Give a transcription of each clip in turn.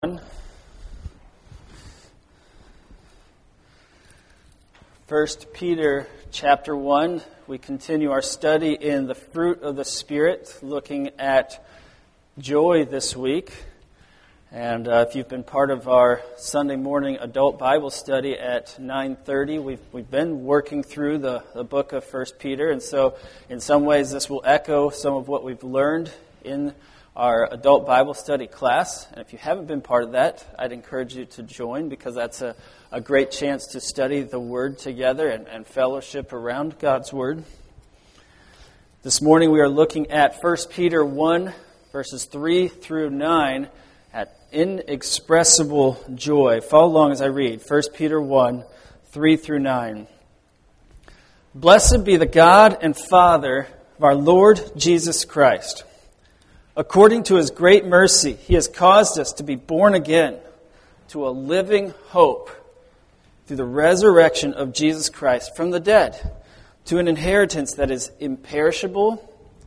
First Peter chapter 1, we continue our study in the fruit of the Spirit, looking at joy this week. And if you've been part of our Sunday morning adult Bible study at 9:30, we've been working through the book of First Peter. And so in some ways this will echo some of what we've learned in our adult Bible study class. And if you haven't been part of that, I'd encourage you to join, because that's a great chance to study the Word together and fellowship around God's Word. This morning we are looking at 1 Peter 1, verses 3 through 9, at inexpressible joy. Follow along as I read 1 Peter 1, 3 through 9. Blessed be the God and Father of our Lord Jesus Christ. According to His great mercy, He has caused us to be born again to a living hope through the resurrection of Jesus Christ from the dead, to an inheritance that is imperishable,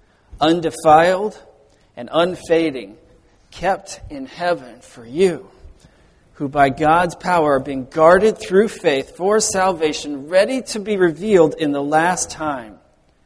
undefiled, and unfading, kept in heaven for you, who by God's power are being guarded through faith for salvation, ready to be revealed in the last time.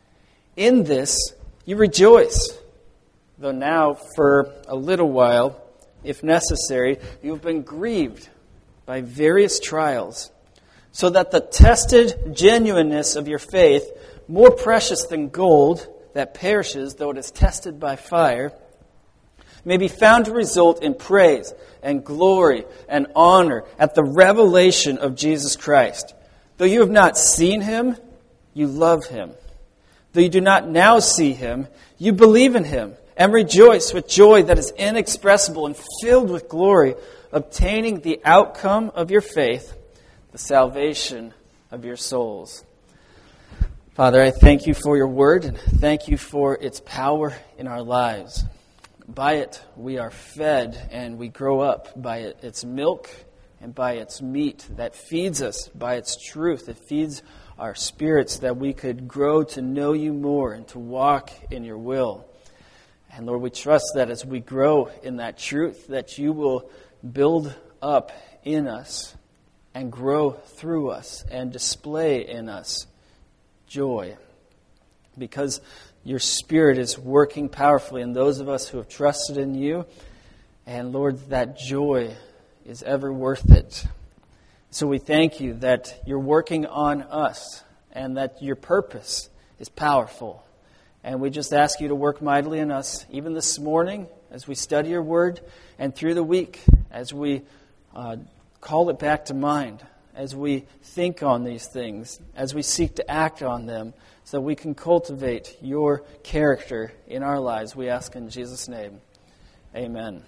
In this you rejoice, though now for a little while, if necessary, you have been grieved by various trials, so that the tested genuineness of your faith, more precious than gold that perishes though it is tested by fire, may be found to result in praise and glory and honor at the revelation of Jesus Christ. Though you have not seen Him, you love Him. Though you do not now see Him, you believe in Him and rejoice with joy that is inexpressible and filled with glory, obtaining the outcome of your faith, the salvation of your souls. Father, I thank You for Your word, and thank You for its power in our lives. By it we are fed and we grow up. By its milk and by its meat that feeds us. By its truth, it feeds our spirits, that we could grow to know You more and to walk in Your will. And Lord, we trust that as we grow in that truth, that You will build up in us and grow through us and display in us joy. Because Your Spirit is working powerfully in those of us who have trusted in You. And Lord, that joy is ever worth it. So we thank You that You're working on us and that Your purpose is powerful. And we just ask You to work mightily in us, even this morning, as we study Your word, and through the week, as we call it back to mind, as we think on these things, as we seek to act on them, so that we can cultivate Your character in our lives. We ask in Jesus' name. Amen.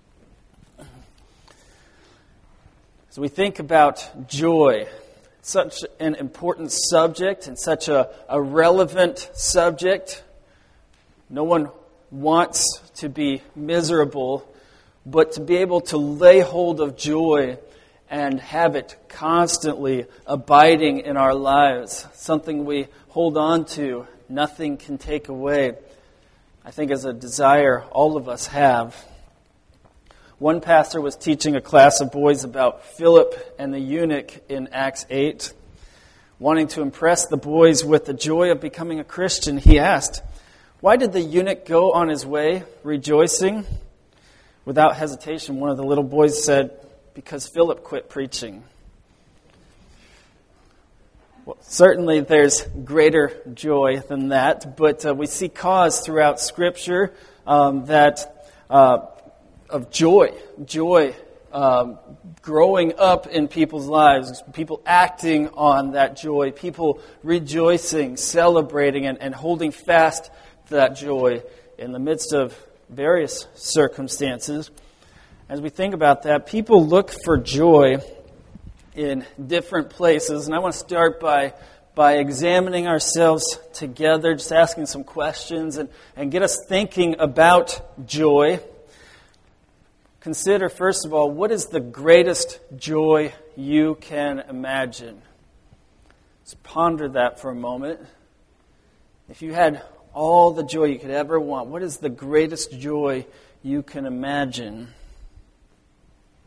As we think about joy, such an important subject and such a relevant subject. No one wants to be miserable, but to be able to lay hold of joy and have it constantly abiding in our lives, something we hold on to, nothing can take away, I think is a desire all of us have. One pastor was teaching a class of boys about Philip and the eunuch in Acts 8. Wanting to impress the boys with the joy of becoming a Christian, he asked, "Why did the eunuch go on his way rejoicing?" Without hesitation, one of the little boys said, "Because Philip quit preaching." Well, certainly there's greater joy than that, but we see cause throughout Scripture of joy growing up in people's lives, people acting on that joy, people rejoicing, celebrating, and holding fast to that joy in the midst of various circumstances. As we think about that, people look for joy in different places, and I want to start by examining ourselves together, just asking some questions and get us thinking about joy. Consider, first of all, what is the greatest joy you can imagine? Let's ponder that for a moment. If you had all the joy you could ever want, what is the greatest joy you can imagine?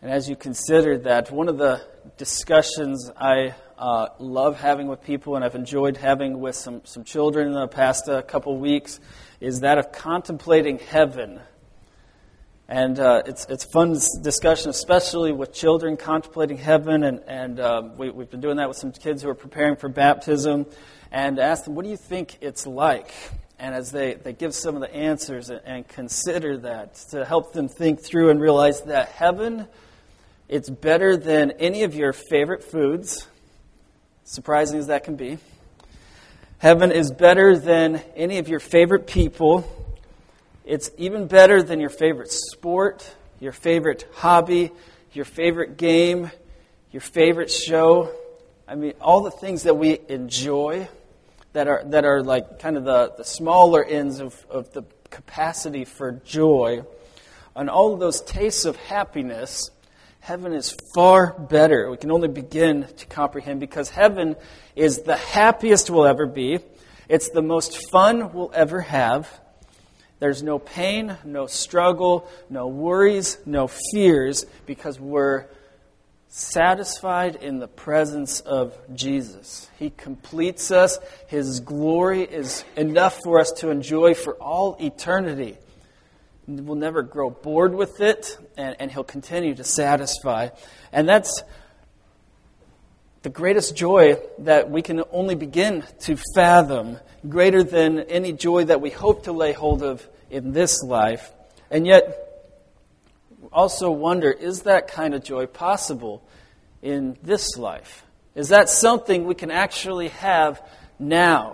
And as you consider that, one of the discussions I love having with people, and I've enjoyed having with some children in the past couple weeks, is that of contemplating heaven. And it's fun discussion, especially with children contemplating heaven. And we've been doing that with some kids who are preparing for baptism. And ask them, what do you think it's like? And as they give some of the answers and consider that, to help them think through and realize that heaven, it's better than any of your favorite foods, surprising as that can be. Heaven is better than any of your favorite people. It's even better than your favorite sport, your favorite hobby, your favorite game, your favorite show. I mean, all the things that we enjoy that are like kind of the smaller ends of the capacity for joy. And all of those tastes of happiness, heaven is far better. We can only begin to comprehend, because heaven is the happiest we'll ever be. It's the most fun we'll ever have. There's no pain, no struggle, no worries, no fears, because we're satisfied in the presence of Jesus. He completes us. His glory is enough for us to enjoy for all eternity. We'll never grow bored with it, and He'll continue to satisfy. And that's the greatest joy that we can only begin to fathom, greater than any joy that we hope to lay hold of in this life. And yet, also wonder, is that kind of joy possible in this life? Is that something we can actually have now?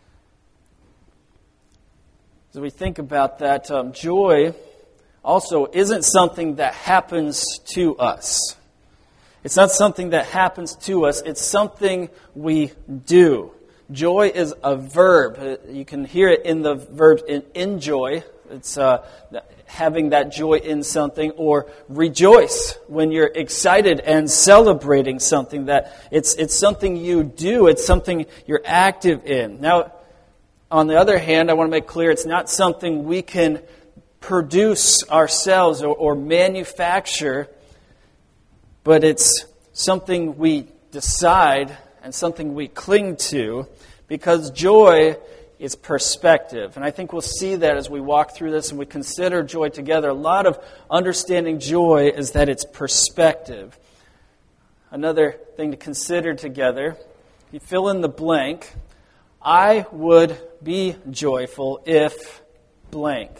As we think about that, joy also isn't something that happens to us. It's not something that happens to us. It's something we do. Joy is a verb. You can hear it in the verb enjoy. It's having that joy in something, or rejoice when you're excited and celebrating something. That it's something you do. It's something you're active in. Now, on the other hand, I want to make clear it's not something we can produce ourselves or manufacture, but it's something we decide and something we cling to, because joy is perspective. And I think we'll see that as we walk through this and we consider joy together. A lot of understanding joy is that it's perspective. Another thing to consider together, you fill in the blank. I would be joyful if blank.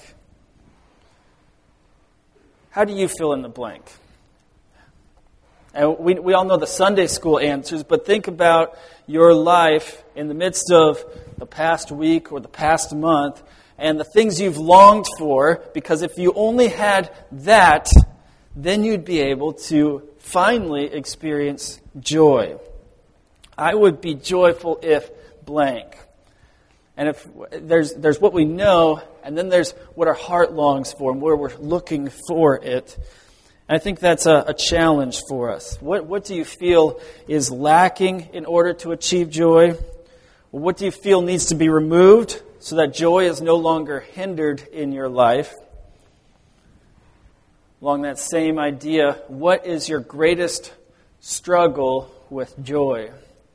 How do you fill in the blank? And we all know the Sunday school answers, but think about your life in the midst of the past week or the past month and the things you've longed for, because if you only had that, then you'd be able to finally experience joy. I would be joyful if blank. And if there's what we know, and then there's what our heart longs for and where we're looking for it. I think that's a challenge for us. What do you feel is lacking in order to achieve joy? What do you feel needs to be removed so that joy is no longer hindered in your life? Along that same idea, what is your greatest struggle with joy?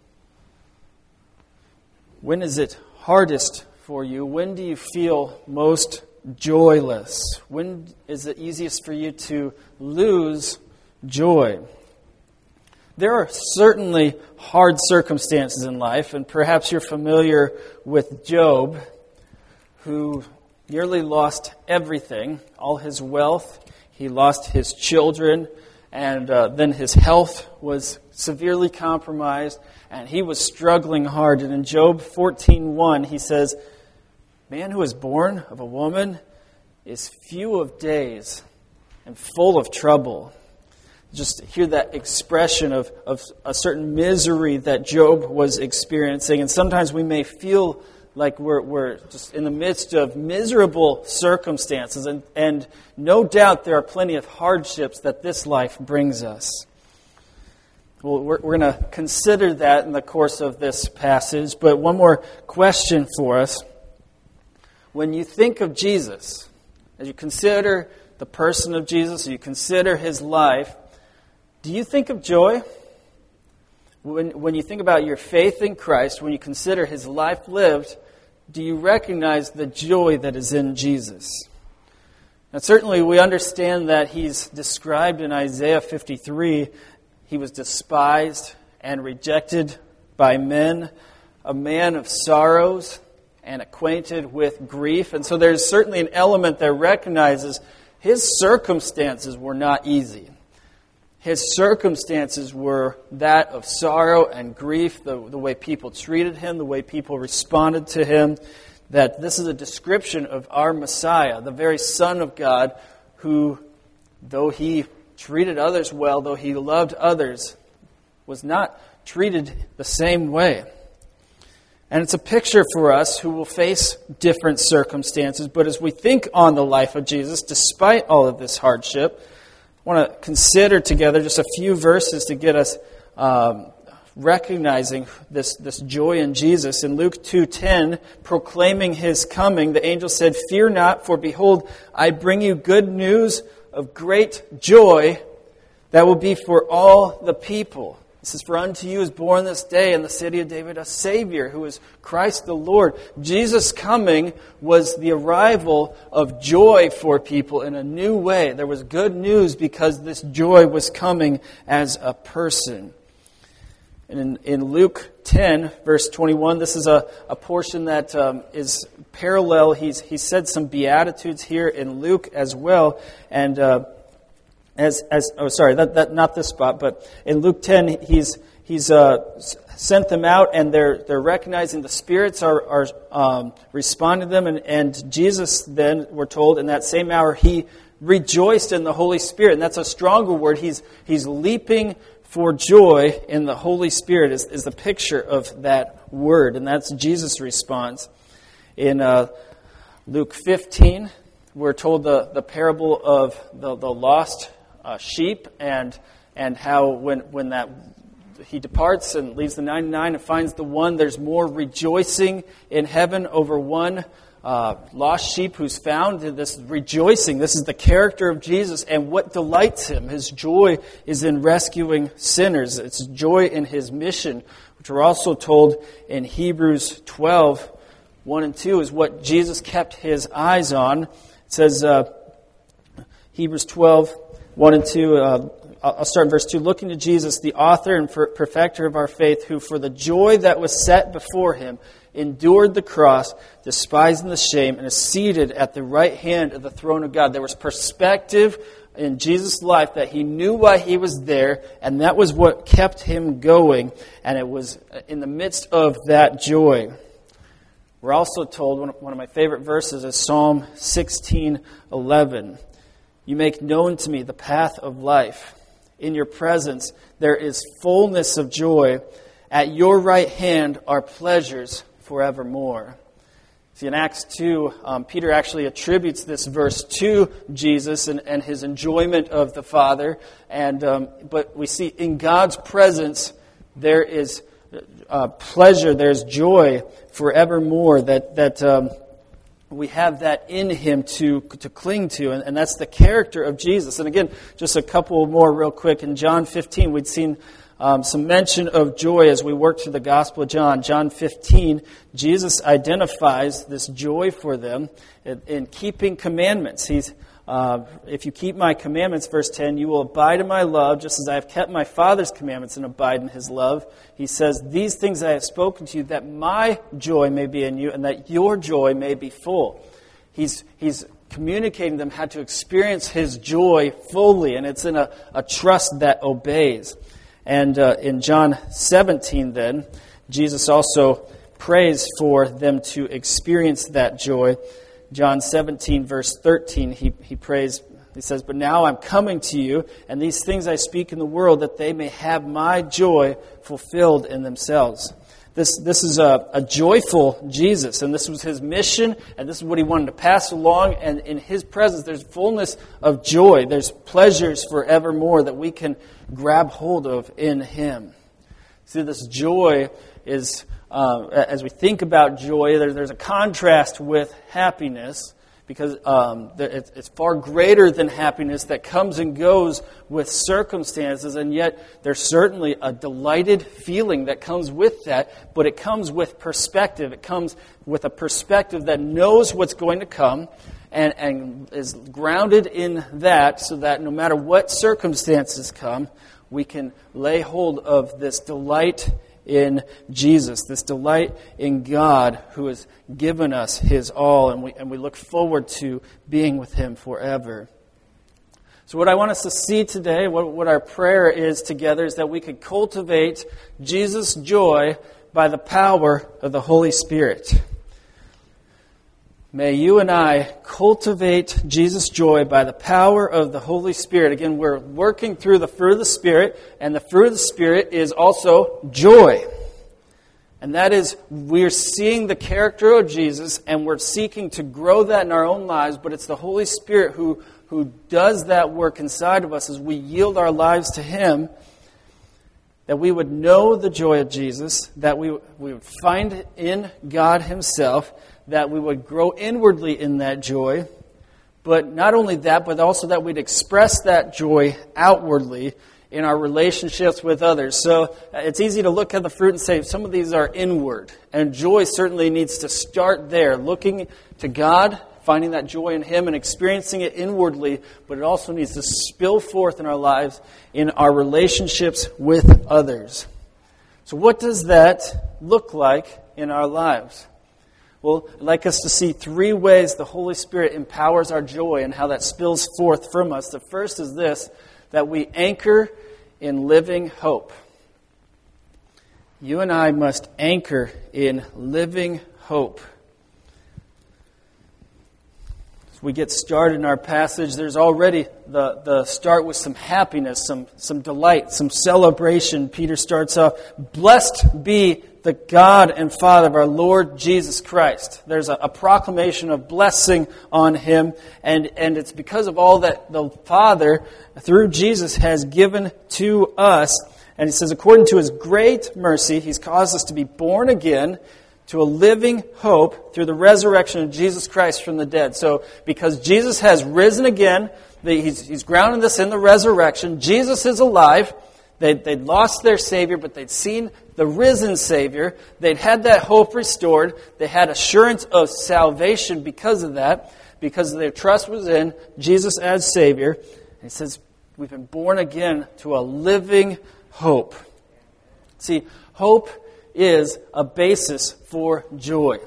When is it hardest for you? When do you feel most joyless? When is it easiest for you to lose joy? There are certainly hard circumstances in life, and perhaps you're familiar with Job, who nearly lost everything, all his wealth. He lost his children, and then his health was severely compromised, and he was struggling hard. And in Job 14:1, he says, "Man who is born of a woman is few of days and full of trouble." Just hear that expression of a certain misery that Job was experiencing. And sometimes we may feel like we're just in the midst of miserable circumstances. And no doubt there are plenty of hardships that this life brings us. Well, we're going to consider that in the course of this passage. But one more question for us. When you think of Jesus, as you consider the person of Jesus, you consider his life, Do you think of joy? When you think about your faith in Christ, when you consider his life lived, do you recognize the joy that is in Jesus? Now, certainly we understand that he's described in Isaiah 53, he was despised and rejected by men, a man of sorrows and acquainted with grief. And so there's certainly an element that recognizes his circumstances were not easy. His circumstances were that of sorrow and grief, the way people treated him, the way people responded to him, that this is a description of our Messiah, the very Son of God, who, though he treated others well, though he loved others, was not treated the same way. And it's a picture for us who will face different circumstances, but as we think on the life of Jesus, despite all of this hardship, I want to consider together just a few verses to get us recognizing this joy in Jesus. In Luke 2:10, proclaiming his coming, the angel said, "Fear not, for behold, I bring you good news of great joy that will be for all the people. It says, for unto you is born this day in the city of David a Savior, who is Christ the Lord." Jesus' coming was the arrival of joy for people in a new way. There was good news because this joy was coming as a person. And in Luke 10, verse 21, this is a portion that is parallel. He said some Beatitudes here in Luke as well. And not this spot, but in Luke 10, he's sent them out, and they're recognizing the spirits are responding to them, and Jesus then, we're told, in that same hour, he rejoiced in the Holy Spirit, and that's a stronger word. He's leaping for joy in the Holy Spirit is the picture of that word, and that's Jesus' response. In Luke 15, we're told the parable of the lost sheep, and how when that he departs and leaves the 99 and finds the one, there's more rejoicing in heaven over one lost sheep who's found. This rejoicing, this is the character of Jesus, and what delights him. His joy is in rescuing sinners. It's joy in his mission, which we're also told in Hebrews 12, 1 and 2, is what Jesus kept his eyes on. It says, Hebrews 12, 1 and 2, I'll start in verse 2. "Looking to Jesus, the author and perfecter of our faith, who for the joy that was set before him endured the cross, despising the shame, and is seated at the right hand of the throne of God." There was perspective in Jesus' life that he knew why he was there, and that was what kept him going, and it was in the midst of that joy. We're also told, one of my favorite verses is Psalm 16:11. "You make known to me the path of life. In your presence there is fullness of joy. At your right hand are pleasures forevermore." See, in Acts 2, Peter actually attributes this verse to Jesus and his enjoyment of the Father. But we see in God's presence there is pleasure, there's joy forevermore, that we have that in him to cling to, and that's the character of Jesus. And again, just a couple more real quick. In John 15, we'd seen some mention of joy as we work through the Gospel of John. John 15, Jesus identifies this joy for them in keeping commandments. If you keep my commandments, verse 10, you will abide in my love, just as I have kept my Father's commandments and abide in his love. He says, these things I have spoken to you, that my joy may be in you, and that your joy may be full. He's communicating them how to experience his joy fully, and it's in a trust that obeys. And in John 17, then, Jesus also prays for them to experience that joy. John 17, verse 13, he prays, he says, "But now I'm coming to you, and these things I speak in the world, that they may have my joy fulfilled in themselves." This is a joyful Jesus, and this was his mission, and this is what he wanted to pass along. And in his presence, there's fullness of joy. There's pleasures forevermore that we can grab hold of in him. See, this joy is, as we think about joy, there's a contrast with happiness, because it's far greater than happiness that comes and goes with circumstances, and yet there's certainly a delighted feeling that comes with that, but it comes with perspective. It comes with a perspective that knows what's going to come and is grounded in that, so that no matter what circumstances come, we can lay hold of this delight in Jesus, this delight in God who has given us His all, and we look forward to being with Him forever. So what I want us to see today, what our prayer is together, is that we could cultivate Jesus' joy by the power of the Holy Spirit. May you and I cultivate Jesus' joy by the power of the Holy Spirit. Again, we're working through the fruit of the Spirit, and the fruit of the Spirit is also joy. And that is, we're seeing the character of Jesus, and we're seeking to grow that in our own lives, but it's the Holy Spirit who does that work inside of us as we yield our lives to Him, that we would know the joy of Jesus, that we would find it in God Himself, that we would grow inwardly in that joy, but not only that, but also that we'd express that joy outwardly in our relationships with others. So it's easy to look at the fruit and say some of these are inward, and joy certainly needs to start there, looking to God, finding that joy in Him and experiencing it inwardly, but it also needs to spill forth in our lives in our relationships with others. So what does that look like in our lives? Well, I'd like us to see 3 ways the Holy Spirit empowers our joy and how that spills forth from us. The first is this, that we anchor in living hope. You and I must anchor in living hope. As we get started in our passage, there's already the start with some happiness, some delight, some celebration. Peter starts off, "Blessed be the God and Father of our Lord Jesus Christ." There's a proclamation of blessing on Him, and it's because of all that the Father, through Jesus, has given to us. And He says, according to His great mercy, He's caused us to be born again to a living hope through the resurrection of Jesus Christ from the dead. So, because Jesus has risen again, He's grounded this in the resurrection. Jesus is alive. They'd lost their Savior, but they'd seen the risen Savior. They'd had that hope restored. They had assurance of salvation because of that, because their trust was in Jesus as Savior. And He says, we've been born again to a living hope. See, hope is a basis for joy.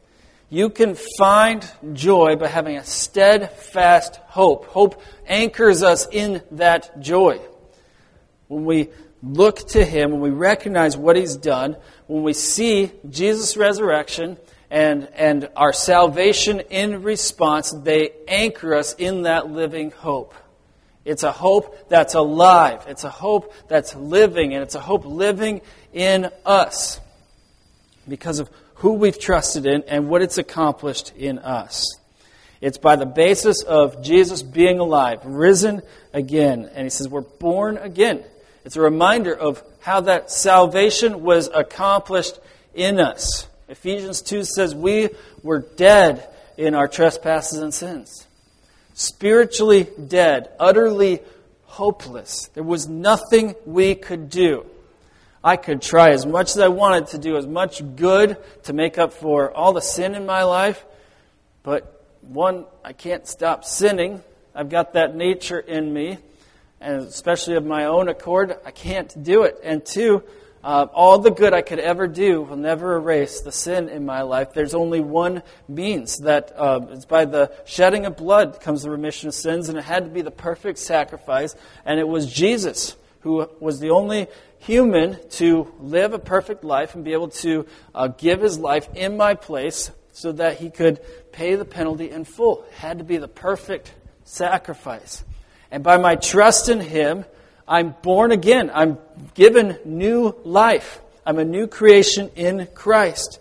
You can find joy by having a steadfast hope. Hope anchors us in that joy. When we look to Him, when we recognize what He's done, when we see Jesus' resurrection and our salvation in response, they anchor us in that living hope. It's a hope that's alive. It's a hope that's living, and it's a hope living in us because of who we've trusted in and what it's accomplished in us. It's by the basis of Jesus being alive, risen again. And He says we're born again. It's a reminder of how that salvation was accomplished in us. Ephesians 2 says we were dead in our trespasses and sins. Spiritually dead, utterly hopeless. There was nothing we could do. I could try as much as I wanted to do as much good to make up for all the sin in my life. But one, I can't stop sinning. I've got that nature in me. And especially of my own accord, I can't do it. And 2, all the good I could ever do will never erase the sin in my life. There's only one means, that it's by the shedding of blood comes the remission of sins, and it had to be the perfect sacrifice. And it was Jesus who was the only human to live a perfect life and be able to give His life in my place so that He could pay the penalty in full. It had to be the perfect sacrifice. And by my trust in Him, I'm born again. I'm given new life. I'm a new creation in Christ.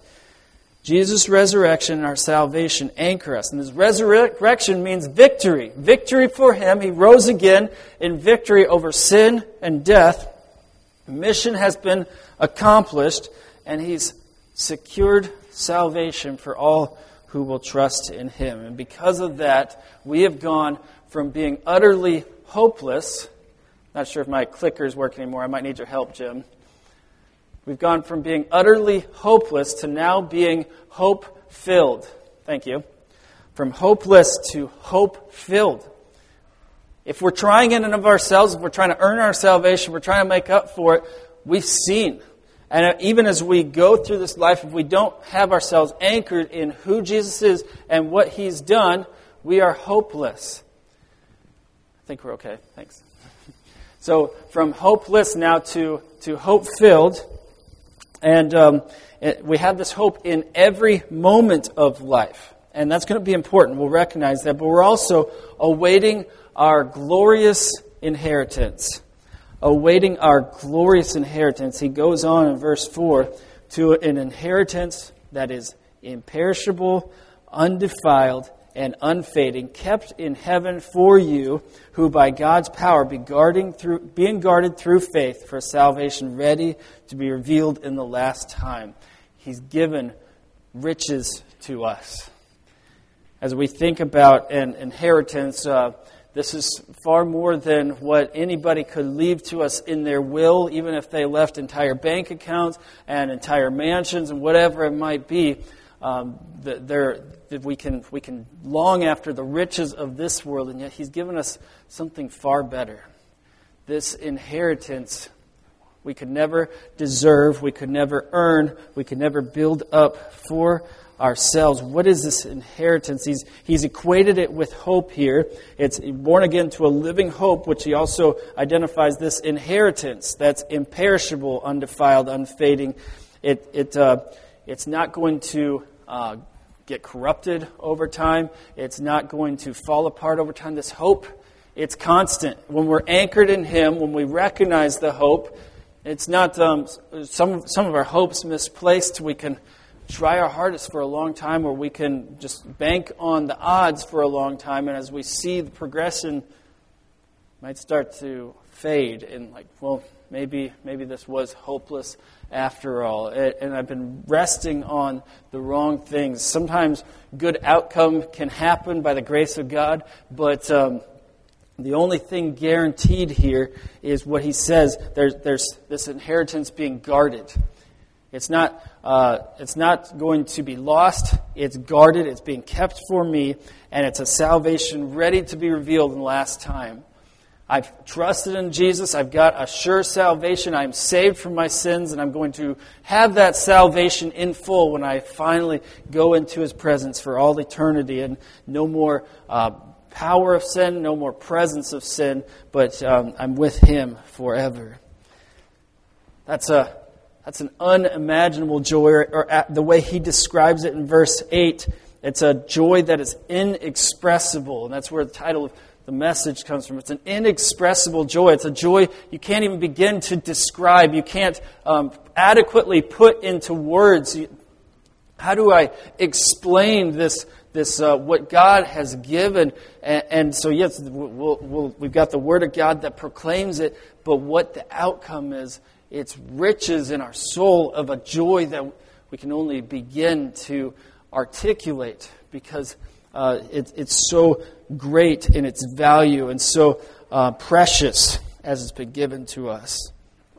Jesus' resurrection and our salvation anchor us. And His resurrection means victory. Victory for Him. He rose again in victory over sin and death. The mission has been accomplished, and He's secured salvation for all who will trust in Him. And because of that, we have gone from being utterly hopeless. Not sure if my clicker is working anymore. I might need your help, Jim. We've gone from being utterly hopeless to now being hope-filled. Thank you. From hopeless to hope-filled. If we're trying in and of ourselves, if we're trying to earn our salvation, we're trying to make up for it, we've seen. And even as we go through this life, if we don't have ourselves anchored in who Jesus is and what He's done, we are hopeless. I think we're okay. Thanks. So from hopeless now to hope-filled. And we have this hope in every moment of life. And that's going to be important. We'll recognize that. But we're also awaiting our glorious inheritance. Awaiting our glorious inheritance. He goes on in verse 4 to an inheritance that is imperishable, undefiled, and unfading, kept in heaven for you, who by God's power being guarded through faith for salvation ready to be revealed in the last time. He's given riches to us. As we think about an inheritance, this is far more than what anybody could leave to us in their will, even if they left entire bank accounts and entire mansions and whatever it might be. We can long after the riches of this world, and yet He's given us something far better. This inheritance we could never deserve, we could never earn, we could never build up for ourselves. What is this inheritance? He's equated it with hope here. It's born again to a living hope, which he also identifies this inheritance that's imperishable, undefiled, unfading. It's not going to get corrupted over time. It's not going to fall apart over time. This hope, it's constant. When we're anchored in Him, when we recognize the hope, it's not some of our hopes misplaced. We can try our hardest for a long time, or we can just bank on the odds for a long time, and as we see the progression might start to fade, and maybe this was hopeless after all. And I've been resting on the wrong things. Sometimes good outcome can happen by the grace of God, but the only thing guaranteed here is what he says. There's this inheritance being guarded. It's not going to be lost. It's guarded. It's being kept for me, and it's a salvation ready to be revealed in the last time. I've trusted in Jesus. I've got a sure salvation. I'm saved from my sins, and I'm going to have that salvation in full when I finally go into His presence for all eternity, and no more power of sin, no more presence of sin, but I'm with Him forever. That's an unimaginable joy, or the way he describes it in verse 8, it's a joy that is inexpressible, and that's where the title of the message comes from. It's an inexpressible joy. It's a joy you can't even begin to describe. You can't adequately put into words. How do I explain this what God has given? And so yes, we've got the Word of God that proclaims it, but what the outcome is, it's riches in our soul of a joy that we can only begin to articulate, because it's so great in its value and so precious as it's been given to us.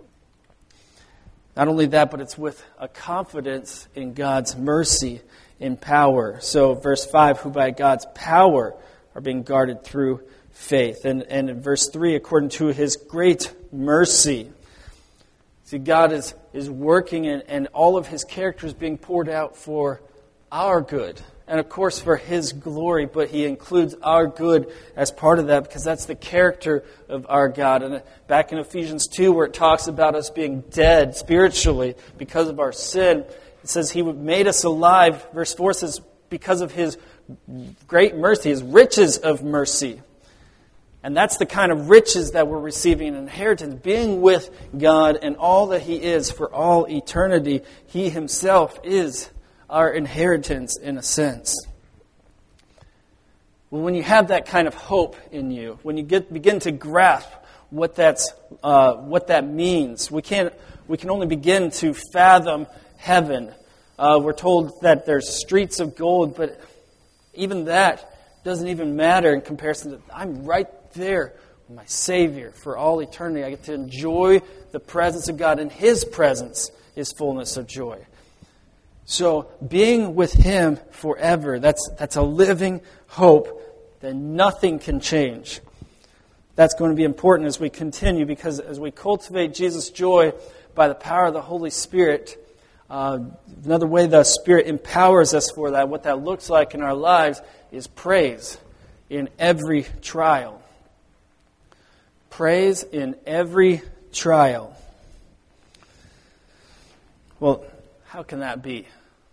Not only that, but it's with a confidence in God's mercy and power. So verse 5, who by God's power are being guarded through faith. And in verse 3, according to His great mercy. See, God is working, and all of His character is being poured out for our good. And of course for His glory, but He includes our good as part of that, because that's the character of our God. And back in Ephesians 2, where it talks about us being dead spiritually because of our sin, it says He made us alive. Verse 4 says, because of His great mercy, His riches of mercy. And that's the kind of riches that we're receiving in inheritance, being with God and all that He is for all eternity. He Himself is our inheritance in a sense. Well, when you have that kind of hope in you, when you begin to grasp what that means, we can only begin to fathom heaven. We're told that there's streets of gold, but even that doesn't even matter in comparison to I'm right there with my Savior for all eternity. I get to enjoy the presence of God. In His presence is fullness of joy. So being with Him forever, that's a living hope that nothing can change. That's going to be important as we continue, because as we cultivate Jesus' joy by the power of the Holy Spirit, another way the Spirit empowers us for that, what that looks like in our lives, is praise in every trial. Praise in every trial. Well, how can that be?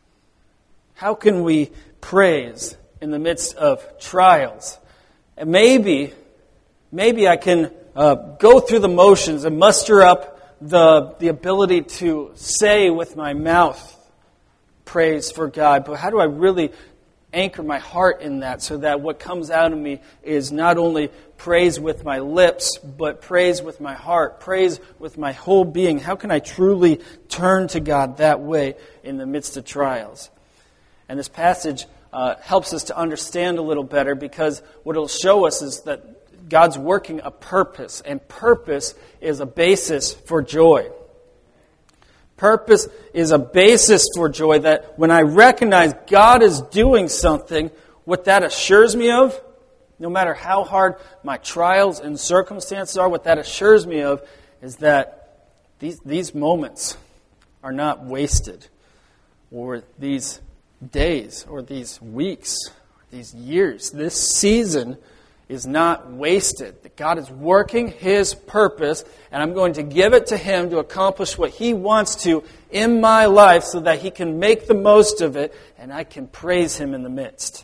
How can we praise in the midst of trials? And maybe I can go through the motions and muster up the ability to say with my mouth praise for God. But how do I really anchor my heart in that so that what comes out of me is not only praise with my lips, but praise with my heart, praise with my whole being? How can I truly turn to God that way in the midst of trials? And this passage helps us to understand a little better, because what it'll show us is that God's working a purpose, and purpose is a basis for joy. Purpose is a basis for joy, that when I recognize God is doing something, what that assures me of, no matter how hard my trials and circumstances are, what that assures me of is that these moments are not wasted, or these days, or these weeks, or these years. This season is not wasted. That God is working His purpose, and I'm going to give it to Him to accomplish what He wants to in my life so that He can make the most of it, and I can praise Him in the midst.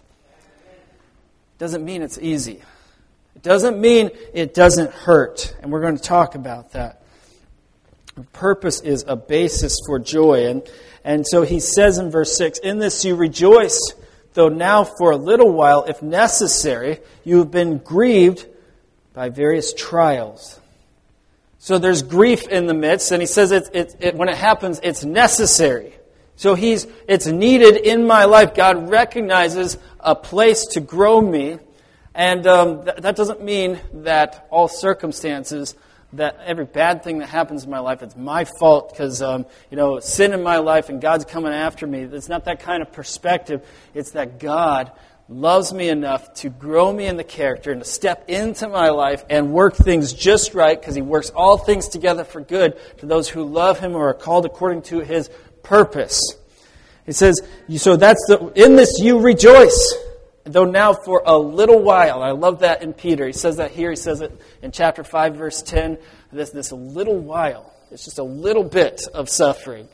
Doesn't mean it's easy. It doesn't mean it doesn't hurt, and we're going to talk about that. Purpose is a basis for joy, and so he says in verse 6, "In this you rejoice, though now for a little while, if necessary, you have been grieved by various trials." So there's grief in the midst, and he says when it happens, it's necessary. So it's needed in my life. God recognizes a place to grow me, and that doesn't mean that all circumstances, that every bad thing that happens in my life, it's my fault because, sin in my life and God's coming after me. It's not that kind of perspective. It's that God loves me enough to grow me in the character and to step into my life and work things just right, because He works all things together for good to those who love Him or are called according to His purpose. It says, so in this you rejoice, though now for a little while. I love that in Peter. He says that here. He says it in chapter 5, verse 10. This little while. It's just a little bit of suffering.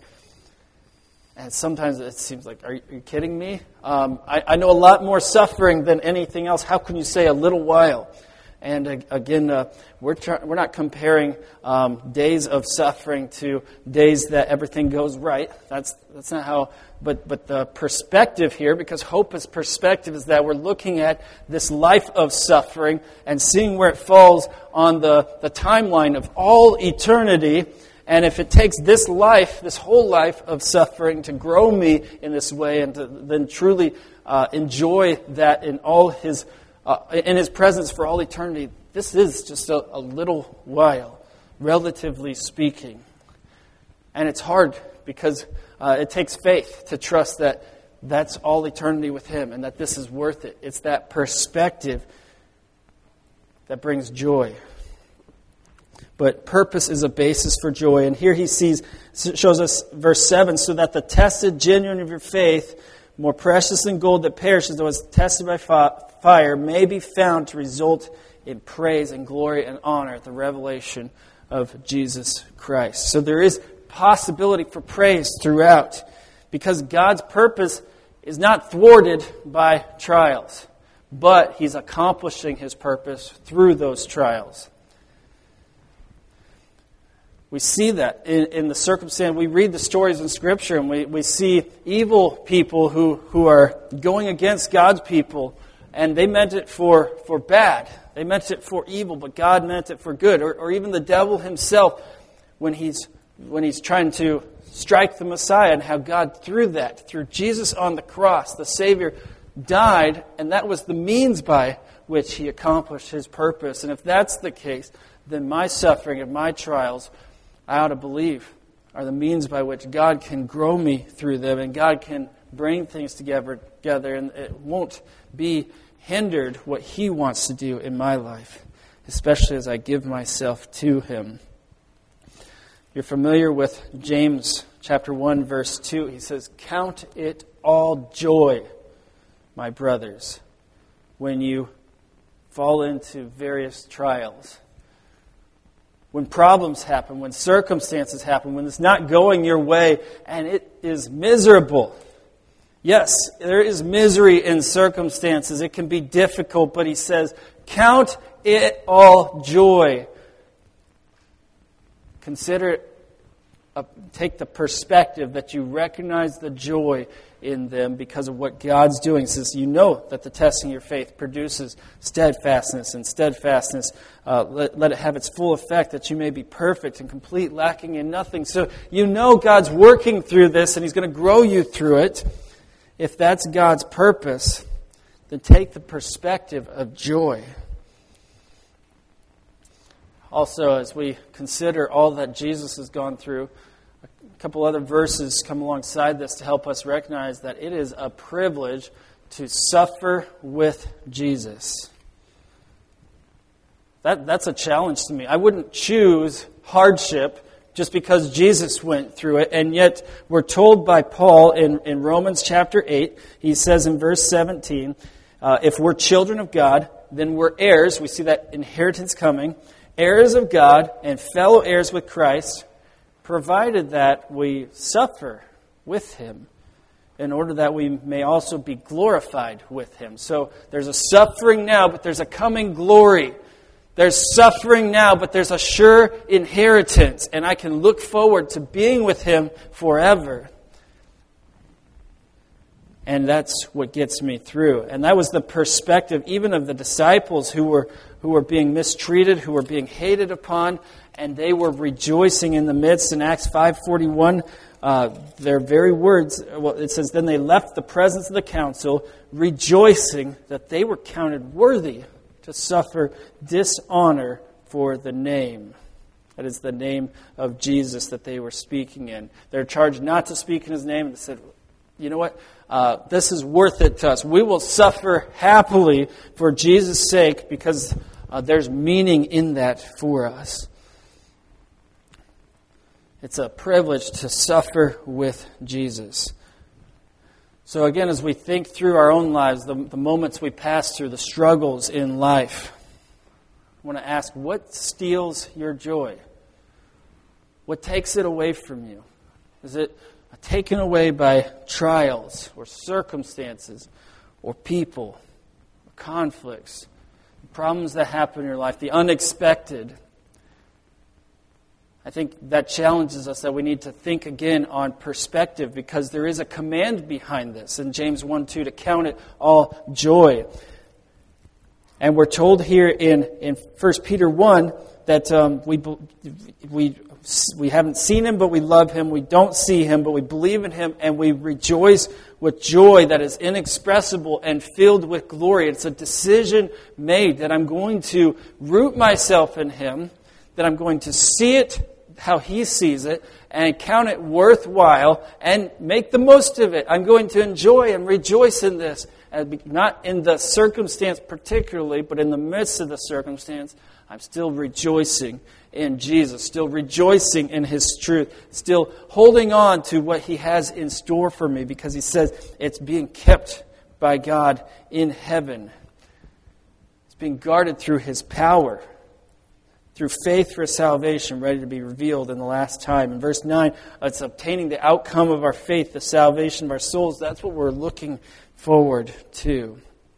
And sometimes it seems like, are you kidding me? I know a lot more suffering than anything else. How can you say a little while? And again, we're not comparing days of suffering to days that everything goes right. That's not how. But the perspective here, because hope is perspective, is that we're looking at this life of suffering and seeing where it falls on the timeline of all eternity. And if it takes this whole life of suffering to grow me in this way, and to then truly enjoy that in all His in His presence for all eternity, this is just a little while, relatively speaking. And it's hard because it takes faith to trust that that's all eternity with Him and that this is worth it. It's that perspective that brings joy. But purpose is a basis for joy. And here he shows us verse 7, so that the tested genuine of your faith, more precious than gold that perishes, though it's tested by fire, may be found to result in praise and glory and honor at the revelation of Jesus Christ. So there is possibility for praise throughout, because God's purpose is not thwarted by trials, but He's accomplishing His purpose through those trials. We see that in the circumstance. We read the stories in Scripture, and we see evil people who are going against God's people, and they meant it for bad. They meant it for evil, but God meant it for good. Or even the devil himself, when he's when he's trying to strike the Messiah, and how God, through Jesus on the cross, the Savior died, and that was the means by which he accomplished his purpose. And if that's the case, then my suffering and my trials, I ought to believe, are the means by which God can grow me through them, and God can bring things together, and it won't be hindered what he wants to do in my life, especially as I give myself to him. You're familiar with James chapter 1, verse 2. He says, "Count it all joy, my brothers, when you fall into various trials." When problems happen, when circumstances happen, when it's not going your way, and it is miserable. Yes, there is misery in circumstances. It can be difficult, but he says, count it all joy. Consider it, take the perspective that you recognize the joy in them because of what God's doing. He says, you know that the testing of your faith produces steadfastness, and steadfastness, let it have its full effect, that you may be perfect and complete, lacking in nothing. So you know God's working through this, and he's going to grow you through it. If that's God's purpose, then take the perspective of joy. Also, as we consider all that Jesus has gone through, a couple other verses come alongside this to help us recognize that it is a privilege to suffer with Jesus. That's a challenge to me. I wouldn't choose hardship just because Jesus went through it, and yet we're told by Paul in Romans chapter 8, he says in verse 17, if we're children of God, then we're heirs. We see that inheritance coming. Heirs of God and fellow heirs with Christ, provided that we suffer with him, in order that we may also be glorified with him. So there's a suffering now, but there's a coming glory. There's suffering now, but there's a sure inheritance, and I can look forward to being with him forever. And that's what gets me through. And that was the perspective even of the disciples who were being mistreated, who were being hated upon, and they were rejoicing in the midst. In Acts 5:41, their very words, it says, then they left the presence of the council, rejoicing that they were counted worthy to suffer dishonor for the name. That is the name of Jesus that they were speaking in. They're charged not to speak in his name, and they said, you know what? This is worth it to us. We will suffer happily for Jesus' sake because there's meaning in that for us. It's a privilege to suffer with Jesus. So again, as we think through our own lives, the moments we pass through, the struggles in life, I want to ask, what steals your joy? What takes it away from you? Is it taken away by trials or circumstances or people or conflicts, problems that happen in your life, the unexpected? I think that challenges us that we need to think again on perspective, because there is a command behind this in James 1:2 to count it all joy. And we're told here in 1 Peter 1 that we haven't seen him, but we love him. We don't see him, but we believe in him, and we rejoice with joy that is inexpressible and filled with glory. It's a decision made that I'm going to root myself in him, that I'm going to see it how he sees it, and count it worthwhile, and make the most of it. I'm going to enjoy and rejoice in this, not in the circumstance particularly, but in the midst of the circumstance, I'm still rejoicing in Jesus, still rejoicing in his truth, still holding on to what he has in store for me, because he says it's being kept by God in heaven. It's being guarded through his power, through faith for salvation, ready to be revealed in the last time. In verse 9, it's obtaining the outcome of our faith, the salvation of our souls. That's what we're looking forward to.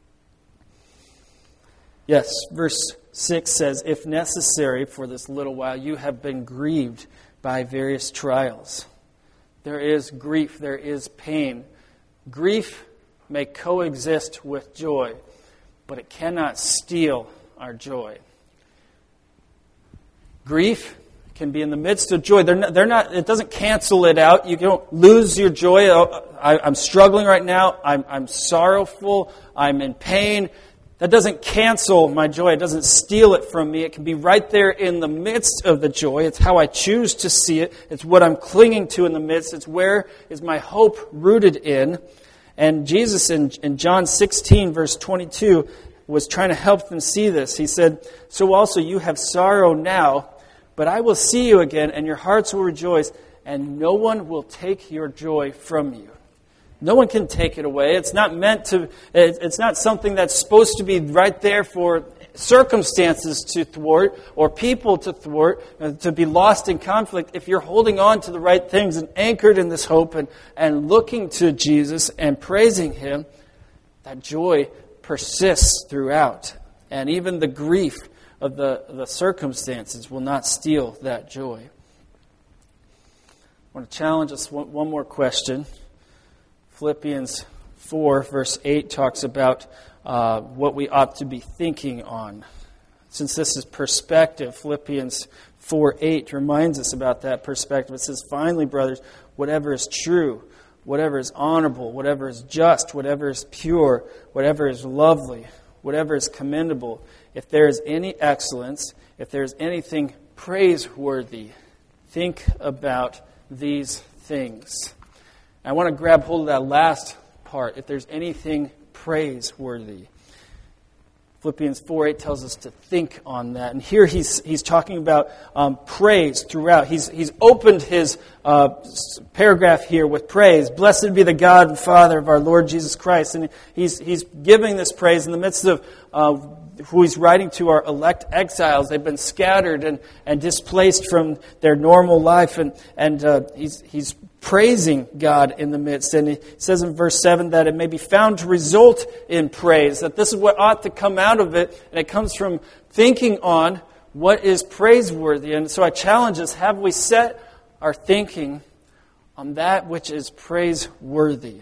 Yes, verse 6 says, if necessary for this little while, you have been grieved by various trials. There is grief, there is pain. Grief may coexist with joy, but it cannot steal our joy. Grief can be in the midst of joy. They're not. It doesn't cancel it out. You don't lose your joy. I'm struggling right now. I'm sorrowful. I'm in pain. That doesn't cancel my joy. It doesn't steal it from me. It can be right there in the midst of the joy. It's how I choose to see it. It's what I'm clinging to in the midst. It's where is my hope rooted in. And Jesus in John 16, verse 22, was trying to help them see this. He said, "So also you have sorrow now, but I will see you again, and your hearts will rejoice, and no one will take your joy from you." No one can take it away. It's not meant to, it's not something that's supposed to be right there for circumstances to thwart or people to thwart, to be lost in conflict. If you're holding on to the right things and anchored in this hope and looking to Jesus and praising Him, that joy persists throughout. And even the grief of the circumstances will not steal that joy. I want to challenge us one more question. Philippians 4, verse 8 talks about what we ought to be thinking on. Since this is perspective, Philippians 4:8 reminds us about that perspective. It says, "Finally, brothers, whatever is true, whatever is honorable, whatever is just, whatever is pure, whatever is lovely, whatever is commendable, if there is any excellence, if there is anything praiseworthy, think about these things." I want to grab hold of that last part, if there's anything praiseworthy. Philippians 4:8 tells us to think on that. And here he's talking about praise throughout. He's opened his paragraph here with praise. "Blessed be the God and Father of our Lord Jesus Christ." And he's giving this praise in the midst of who he's writing to our elect exiles. They've been scattered and displaced from their normal life. And he's praising God in the midst. And he says in verse 7 that it may be found to result in praise, that this is what ought to come out of it, and it comes from thinking on what is praiseworthy. And so I challenge us, have we set our thinking on that which is praiseworthy?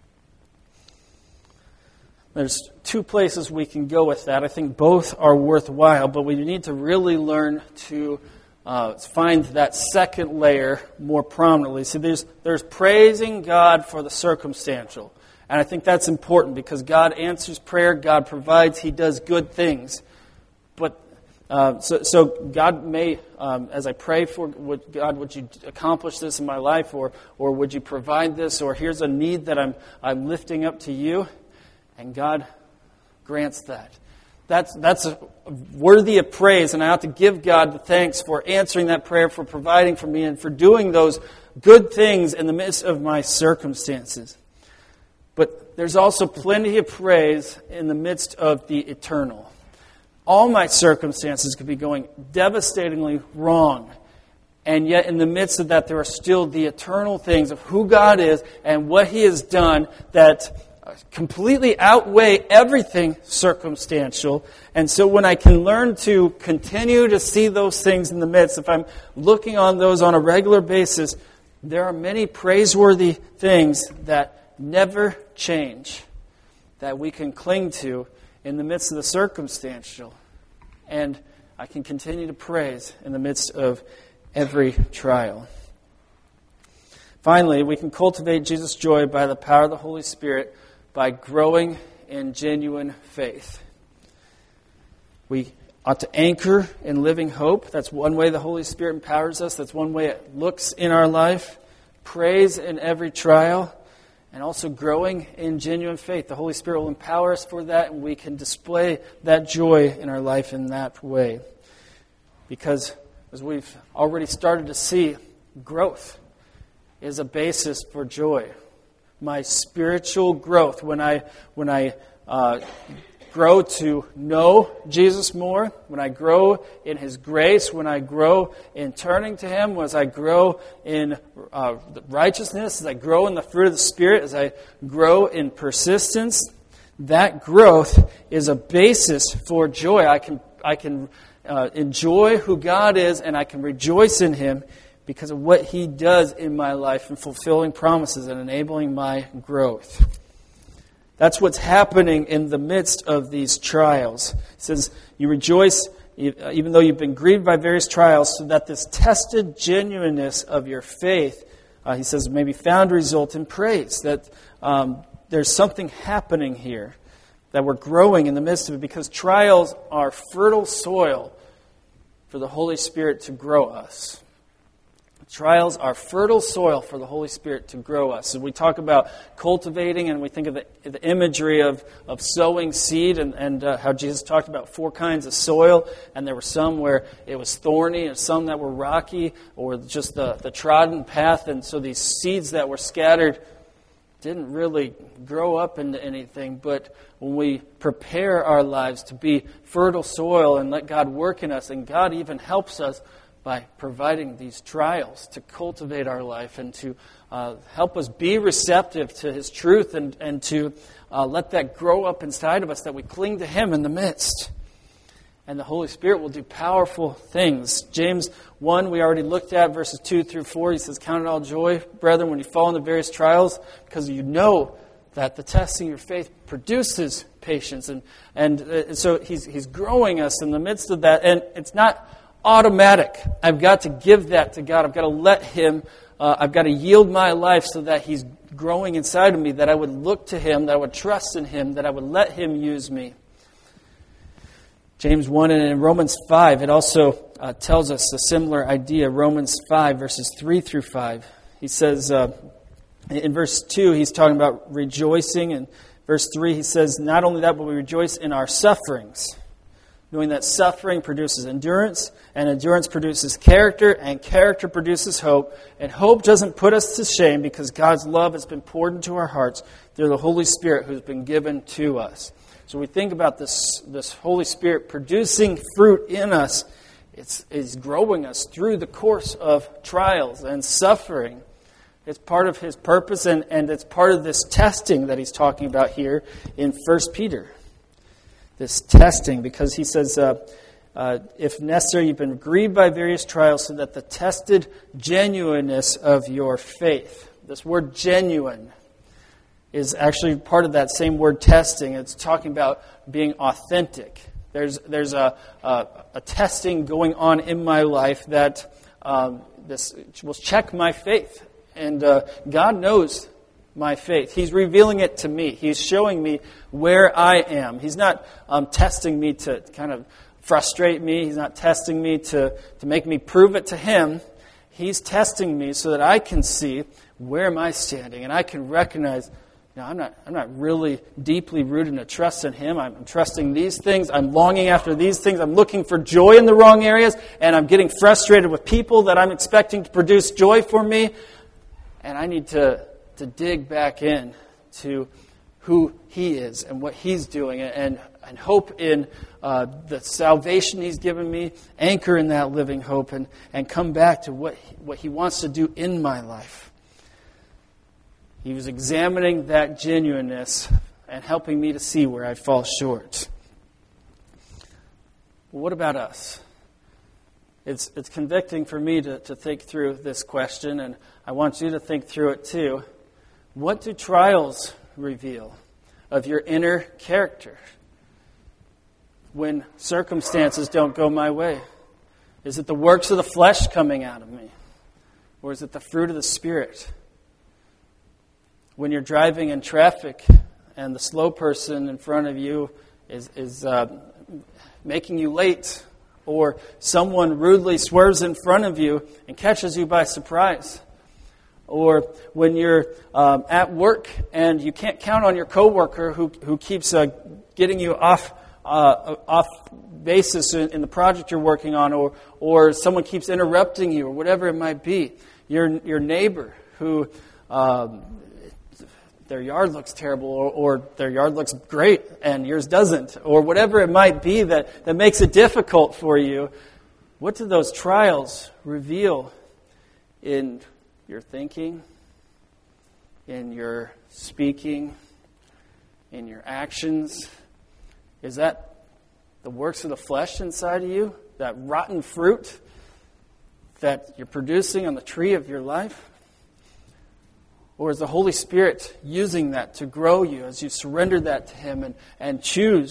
There's two places we can go with that. I think both are worthwhile, but we need to really learn to find that second layer more prominently. See, there's praising God for the circumstantial. And I think that's important because God answers prayer, God provides, He does good things. But so God may, as I pray for, God, would you accomplish this in my life, or would you provide this, or here's a need that I'm lifting up to you, and God grants that. That's worthy of praise, and I ought to give God the thanks for answering that prayer, for providing for me, and for doing those good things in the midst of my circumstances. But there's also plenty of praise in the midst of the eternal. All my circumstances could be going devastatingly wrong, and yet in the midst of that there are still the eternal things of who God is and what He has done that completely outweigh everything circumstantial. And so when I can learn to continue to see those things in the midst, if I'm looking on those on a regular basis, there are many praiseworthy things that never change, that we can cling to in the midst of the circumstantial. And I can continue to praise in the midst of every trial. Finally, we can cultivate Jesus' joy by the power of the Holy Spirit by growing in genuine faith. We ought to anchor in living hope. That's one way the Holy Spirit empowers us. That's one way it looks in our life. Praise in every trial. And also growing in genuine faith. The Holy Spirit will empower us for that, and we can display that joy in our life in that way. Because, as we've already started to see, growth is a basis for joy. My spiritual growth, when I grow to know Jesus more, when I grow in His grace, when I grow in turning to Him, as I grow in righteousness, as I grow in the fruit of the Spirit, as I grow in persistence, that growth is a basis for joy. I can enjoy who God is, and I can rejoice in Him because of what He does in my life in fulfilling promises and enabling my growth. That's what's happening in the midst of these trials. It says, you rejoice even though you've been grieved by various trials, so that this tested genuineness of your faith, he says, may be found to result in praise. That there's something happening here, that we're growing in the midst of it, because trials are fertile soil for the Holy Spirit to grow us. Trials are fertile soil for the Holy Spirit to grow us. And we talk about cultivating, and we think of the imagery of sowing seed, and how Jesus talked about 4 kinds of soil, and there were some where it was thorny, and some that were rocky, or just the trodden path. And so these seeds that were scattered didn't really grow up into anything. But when we prepare our lives to be fertile soil and let God work in us, and God even helps us by providing these trials to cultivate our life and to help us be receptive to His truth, and to let that grow up inside of us, that we cling to Him in the midst. And the Holy Spirit will do powerful things. James 1, we already looked at, verses 2 through 4. He says, count it all joy, brethren, when you fall into various trials, because you know that the testing of your faith produces patience. And so he's growing us in the midst of that. And it's not automatic. I've got to give that to God. I've got to let Him, I've got to yield my life so that He's growing inside of me, that I would look to Him, that I would trust in Him, that I would let Him use me. James 1 and in Romans 5, it also tells us a similar idea. Romans 5, verses 3 through 5. He says, in verse 2, he's talking about rejoicing. And verse 3, he says, not only that, but we rejoice in our sufferings, knowing that suffering produces endurance, and endurance produces character, and character produces hope. And hope doesn't put us to shame, because God's love has been poured into our hearts through the Holy Spirit who's been given to us. So we think about this Holy Spirit producing fruit in us. It's growing us through the course of trials and suffering. It's part of His purpose, and it's part of this testing that he's talking about here in 1 Peter. This testing, because he says, if necessary, you've been grieved by various trials, so that the tested genuineness of your faith. This word genuine is actually part of that same word testing. It's talking about being authentic. There's a testing going on in my life that this will check my faith. And God knows my faith. He's revealing it to me. He's showing me where I am. He's not testing me to kind of frustrate me. He's not testing me to make me prove it to Him. He's testing me so that I can see where am I standing, and I can recognize, I'm not really deeply rooted in a trust in Him. I'm trusting these things. I'm longing after these things. I'm looking for joy in the wrong areas, and I'm getting frustrated with people that I'm expecting to produce joy for me. And I need to dig back in to who He is and what He's doing, and hope in the salvation He's given me, anchor in that living hope, and come back to what He wants to do in my life. He was examining that genuineness and helping me to see where I fall short. Well, what about us? It's convicting for me to think through this question, and I want you to think through it too. What do trials reveal of your inner character when circumstances don't go my way? Is it the works of the flesh coming out of me? Or is it the fruit of the Spirit? When you're driving in traffic and the slow person in front of you is making you late, or someone rudely swerves in front of you and catches you by surprise, or when you're at work and you can't count on your coworker who keeps getting you off basis in the project you're working on, or someone keeps interrupting you, or whatever it might be. Your neighbor who their yard looks terrible, or their yard looks great and yours doesn't, or whatever it might be that makes it difficult for you. What do those trials reveal in your thinking, in your speaking, in your actions? Is that the works of the flesh inside of you? That rotten fruit that you're producing on the tree of your life? Or is the Holy Spirit using that to grow you as you surrender that to Him and choose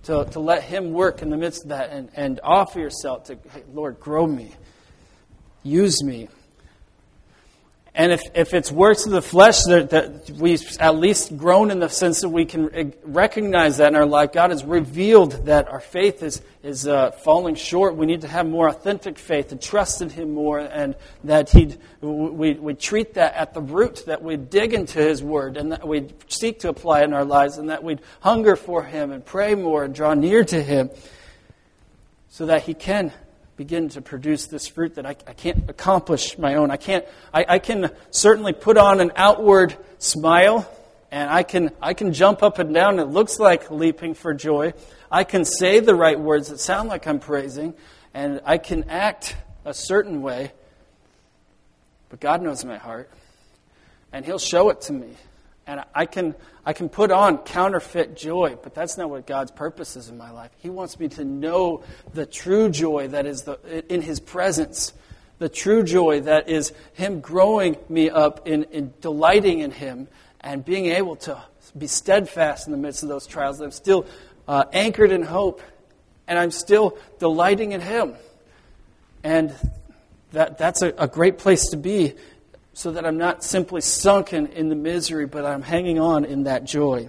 to let Him work in the midst of that and offer yourself to, hey, Lord, grow me, use me. And if it's works of the flesh, that we've at least grown in the sense that we can recognize that in our life. God has revealed that our faith is falling short. We need to have more authentic faith and trust in Him more, and that we treat that at the root, that we dig into His Word, and that we seek to apply it in our lives, and that we'd hunger for Him and pray more and draw near to Him so that He can begin to produce this fruit that I can't accomplish my own. I can certainly put on an outward smile, and I can jump up and down. It looks like leaping for joy. I can say the right words that sound like I'm praising, and I can act a certain way. But God knows my heart, and He'll show it to me. And I can put on counterfeit joy, but that's not what God's purpose is in my life. He wants me to know the true joy that is in His presence, the true joy that is Him growing me up in delighting in Him and being able to be steadfast in the midst of those trials. That I'm still anchored in hope, and I'm still delighting in Him. And that's a great place to be, so that I'm not simply sunken in the misery, but I'm hanging on in that joy.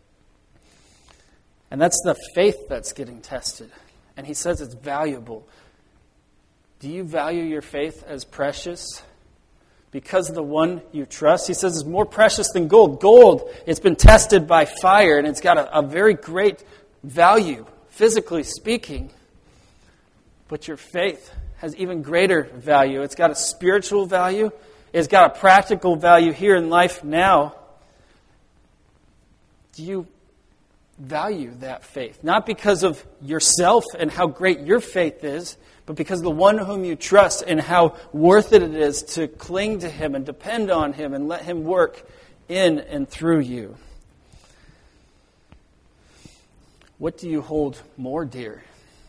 And that's the faith that's getting tested. And He says it's valuable. Do you value your faith as precious? Because of the one you trust? He says it's more precious than gold. Gold, it's been tested by fire, and it's got a very great value, physically speaking. But your faith has even greater value. It's got a spiritual value. It's got a practical value here in life now. Do you value that faith? Not because of yourself and how great your faith is, but because of the one whom you trust and how worth it is to cling to Him and depend on Him and let Him work in and through you. What do you hold more dear?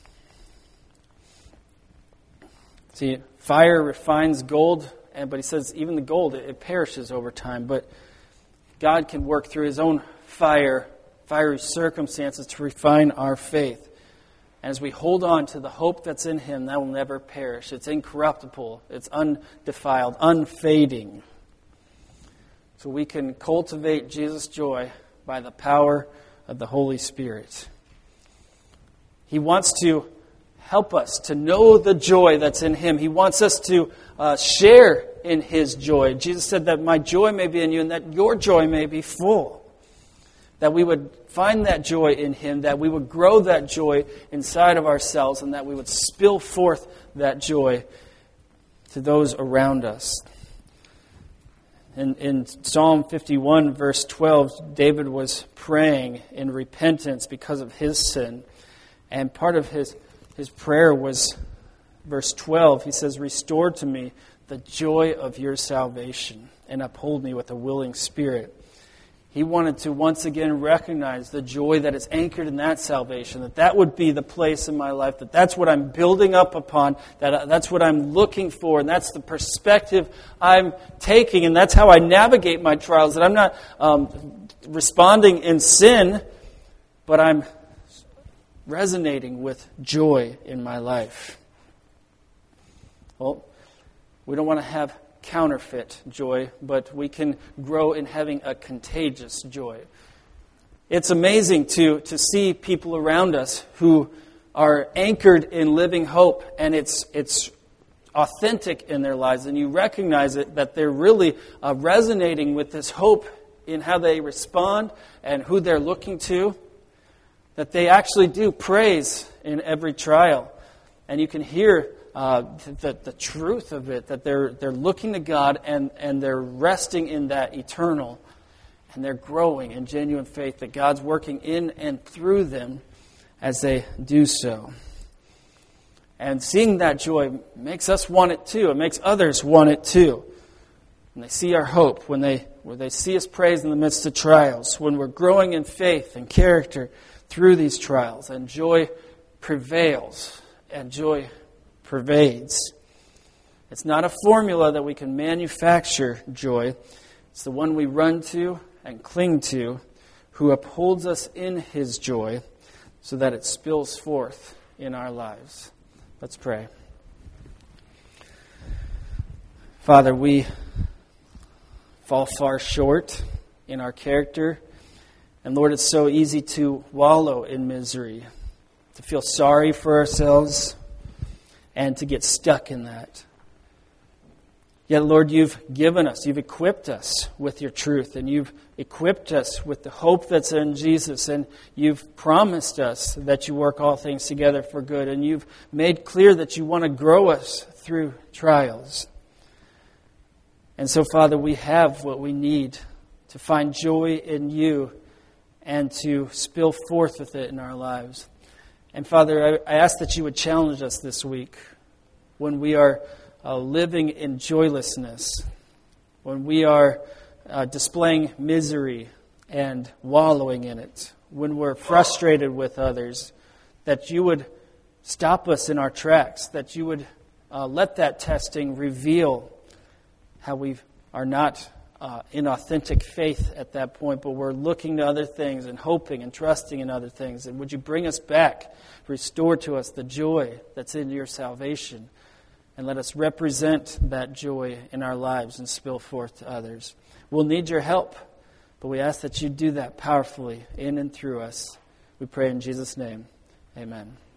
See, fire refines gold. But He says even the gold, it perishes over time. But God can work through His own fiery circumstances to refine our faith. And as we hold on to the hope that's in Him, that will never perish. It's incorruptible. It's undefiled, unfading. So we can cultivate Jesus' joy by the power of the Holy Spirit. He wants to help us to know the joy that's in Him. He wants us to share in His joy. Jesus said that my joy may be in you and that your joy may be full. That we would find that joy in Him, that we would grow that joy inside of ourselves, and that we would spill forth that joy to those around us. In Psalm 51, verse 12, David was praying in repentance because of his sin. And part of his prayer was verse 12. He says, "Restore to me the joy of your salvation and uphold me with a willing spirit." He wanted to once again recognize the joy that is anchored in that salvation, that would be the place in my life, that's what I'm building up upon, that's what I'm looking for, and that's the perspective I'm taking, and that's how I navigate my trials, that I'm not responding in sin, but I'm resonating with joy in my life. Well, we don't want to have counterfeit joy, but we can grow in having a contagious joy. It's amazing to see people around us who are anchored in living hope, and it's authentic in their lives, and you recognize it, that they're really resonating with this hope in how they respond and who they're looking to, that they actually do praise in every trial. And you can hear the truth of it, that they're looking to God and they're resting in that eternal, and they're growing in genuine faith that God's working in and through them as they do so. And seeing that joy makes us want it too. It makes others want it too. When they see our hope, when they see us praise in the midst of trials, when we're growing in faith and character through these trials, and joy prevails and joy pervades. It's not a formula that we can manufacture joy. It's the one we run to and cling to, who upholds us in His joy, so that it spills forth in our lives. Let's pray. Father, we fall far short in our character. And Lord, it's so easy to wallow in misery, to feel sorry for ourselves, and to get stuck in that. Yet, Lord, you've equipped us with your truth, and you've equipped us with the hope that's in Jesus, and you've promised us that you work all things together for good, and you've made clear that you want to grow us through trials. And so, Father, we have what we need to find joy in you and to spill forth with it in our lives. And Father, I ask that you would challenge us this week when we are living in joylessness, when we are displaying misery and wallowing in it, when we're frustrated with others, that you would stop us in our tracks, that you would let that testing reveal how we are not in authentic faith at that point, but we're looking to other things and hoping and trusting in other things. And would you bring us back, restore to us the joy that's in your salvation, and let us represent that joy in our lives and spill forth to others. We'll need your help, but we ask that you do that powerfully in and through us. We pray in Jesus' name. Amen.